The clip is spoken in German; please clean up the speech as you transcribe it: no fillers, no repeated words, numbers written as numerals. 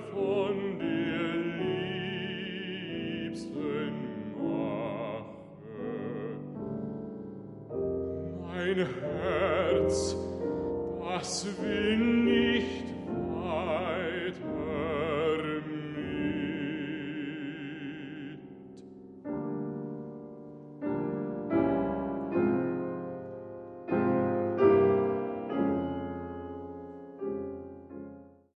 von der Liebsten mache. Mein Herz, das will nicht wahren,